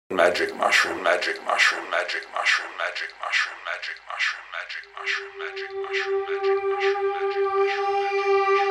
Magic mushroom, magic mushroom, magic mushroom, magic mushroom, magic mushroom, magic mushroom, magic mushroom, magic mushroom, magic mushroom, magic mushroom.